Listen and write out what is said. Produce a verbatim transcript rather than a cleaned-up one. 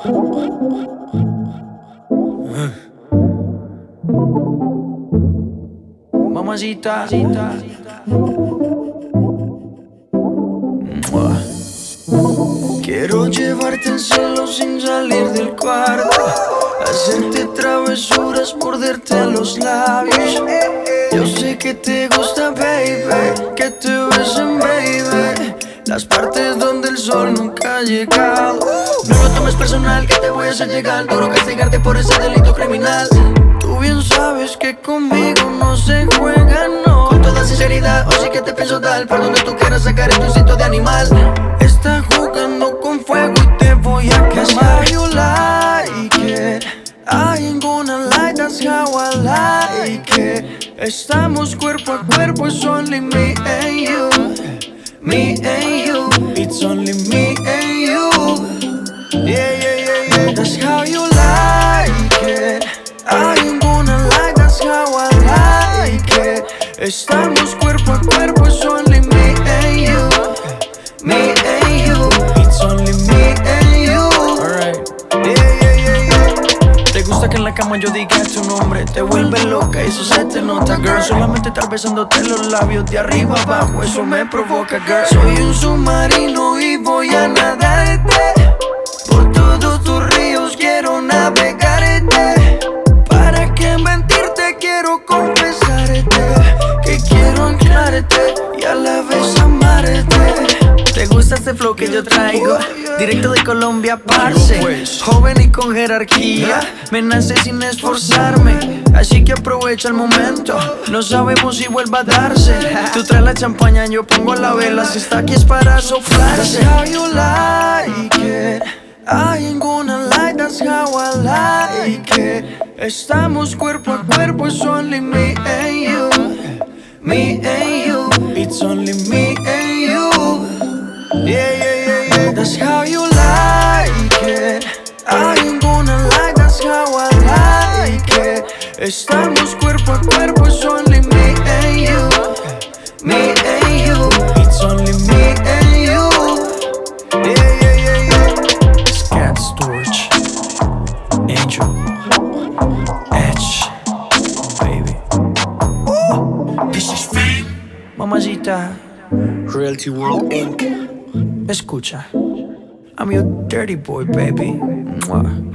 Mamacita. Quiero llevarte al cielo sin salir del cuarto, hacerte travesuras, morderte los labios. Yo sé que te gusta, baby, que te besen, baby, las partes donde el sol nunca ha llegado. No lo tomes personal, que te voy a hacer llegar, duro castigarte por ese delito criminal. Tú bien sabes que conmigo no se juega, no. Con toda sinceridad, hoy sí que te pienso dar, por donde tú quieras sacar tu instinto de animal. Estás jugando con fuego y te voy a quemar. You like it, I ain't gonna lie, that's how I like it. Estamos cuerpo a cuerpo, it's only me and you, me and you. It's only me and you. Yeah, yeah, yeah, yeah. That's how you like it, I ain't gonna lie, that's how I like it. Estamos cuerpo a cuerpo, it's only me and you, me and you. It's only me and you. Alright. Yeah, yeah, yeah, yeah. Te gusta que en la cama yo diga tu nombre, te vuelve loca, eso se te nota, girl. Solamente estar besándote los labios de arriba abajo, eso me provoca, girl. Soy un submarino y voy a nadarte por todos tus ríos, quiero navegarte. ¿Para qué mentirte? Quiero confesarte que quiero anclarte y a la vez amarte. ¿Te gusta este flow que yo traigo? Directo de Colombia, parce. Joven y con jerarquía, me nace sin esforzarme, así que aprovecha el momento, no sabemos si vuelva a darse. Tú traes la champaña, yo pongo la vela, si está aquí es para soplarse. That's how you like it, I ain't gonna lie, that's how I like it. Estamos cuerpo a cuerpo, it's only me and you, me and you. It's only me and you. Yeah, yeah, yeah, yeah. That's how you like it, I ain't gonna lie, that's how I like it. Estamos cuerpo a cuerpo, it's only me and you, me and you. It's only me and you. Yeah, yeah, yeah, yeah. Scat Storage, Angel, Edge, baby. Ooh. This is fame. Mamacita. Realty World Incorporated. Escucha, I'm your dirty boy, baby. Mwah.